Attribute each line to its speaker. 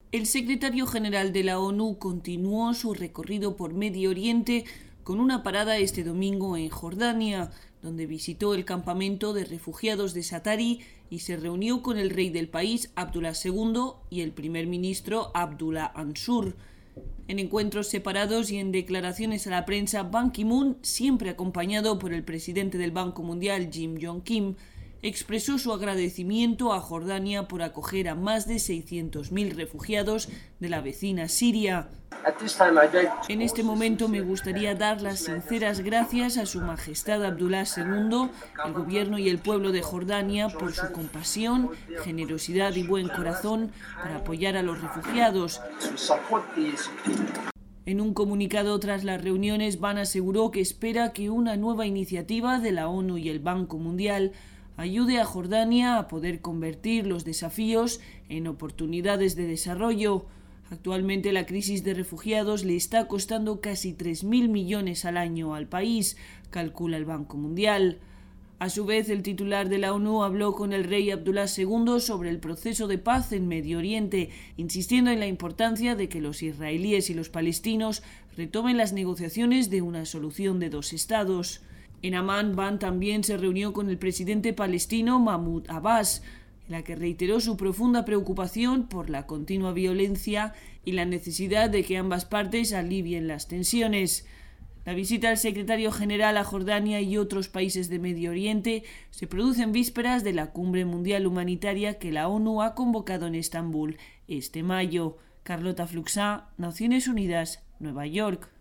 Speaker 1: El secretario general de la ONU continuó su recorrido por Medio Oriente con una parada este domingo en Jordania, donde visitó el campamento de refugiados de Zaatari y se reunió con el rey del país, Abdullah II, y el primer ministro Abdullah Mansur. En encuentros separados y en declaraciones a la prensa, Ban Ki-moon, siempre acompañado por el presidente del Banco Mundial, Jim Yong Kim, expresó su agradecimiento a Jordania por acoger a más de 600.000 refugiados de la vecina Siria. En este momento me gustaría dar las sinceras gracias a Su Majestad Abdullah II, el gobierno y el pueblo de Jordania por su compasión, generosidad y buen corazón para apoyar a los refugiados. En un comunicado tras las reuniones, Ban aseguró que espera que una nueva iniciativa de la ONU y el Banco Mundial ayude a Jordania a poder convertir los desafíos en oportunidades de desarrollo. Actualmente la crisis de refugiados le está costando casi 3.000 millones al año al país, calcula el Banco Mundial. A su vez, el titular de la ONU habló con el rey Abdullah II sobre el proceso de paz en Medio Oriente, insistiendo en la importancia de que los israelíes y los palestinos retomen las negociaciones de una solución de dos estados. En Amán, Ban también se reunió con el presidente palestino Mahmoud Abbas, en la que reiteró su profunda preocupación por la continua violencia y la necesidad de que ambas partes alivien las tensiones. La visita del secretario general a Jordania y otros países de Medio Oriente se produce en vísperas de la Cumbre Mundial Humanitaria que la ONU ha convocado en Estambul este mayo. Carlota Fluxá, Naciones Unidas, Nueva York.